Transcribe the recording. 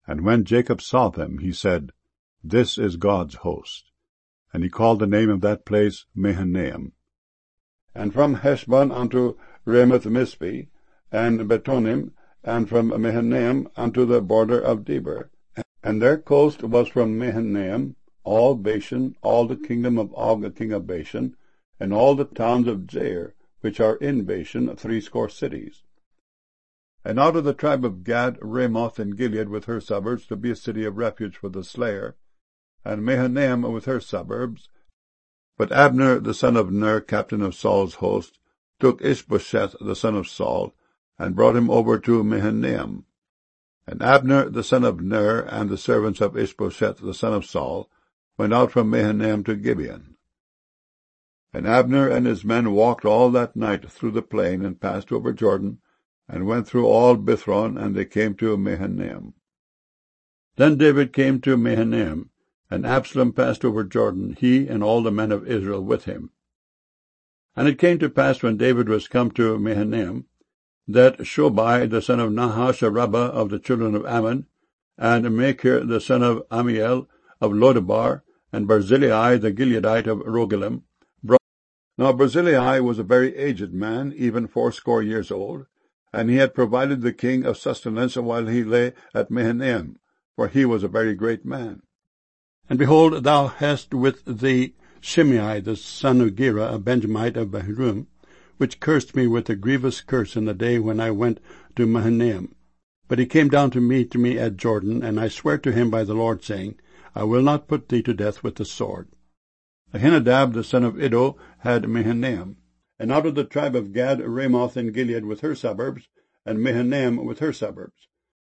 And when Jacob saw them, he said, This is God's host. And he called the name of that place Mahanaim. And from Heshbon unto Ramoth-Mizpeh, and Betonim, and from Mahanaim unto the border of Debir. And their coast was from Mahanaim, all Bashan, all the kingdom of Og king of Bashan, and all the towns of Jair, which are in Bashan, 80 cities. And out of the tribe of Gad, Ramoth in Gilead with her suburbs, to be a city of refuge for the slayer, and Mahanaim with her suburbs. But Abner the son of Ner, captain of Saul's host, took Ishbosheth the son of Saul, and brought him over to Mahanaim. And Abner the son of Ner, and the servants of Ishbosheth the son of Saul, went out from Mahanaim to Gibeon. And Abner and his men walked all that night through the plain, and passed over Jordan, and went through all Bithron, and they came to Mahanaim. Then David came to Mahanaim, and Absalom passed over Jordan, he and all the men of Israel with him. And it came to pass, when David was come to Mahanaim, that Shobai the son of Nahash, a rabbah of the children of Ammon, and Machir the son of Amiel of Lodebar, and Barzillai the Gileadite of Rogelim, brought. Now Barzillai was a very aged man, even 80 years old, and he had provided the king of sustenance while he lay at Mahanaim, for he was a very great man. And behold, thou hast with thee Shimei the son of Gera, a Benjamite of Bahurim, which cursed me with a grievous curse in the day when I went to Mahanaim. But he came down to meet me at Jordan, and I sware to him by the Lord, saying, I will not put thee to death with the sword. Ahinadab the son of Iddo had Mahanaim. And out of the tribe of Gad, Ramoth in Gilead with her suburbs, and Mahanaim with her suburbs.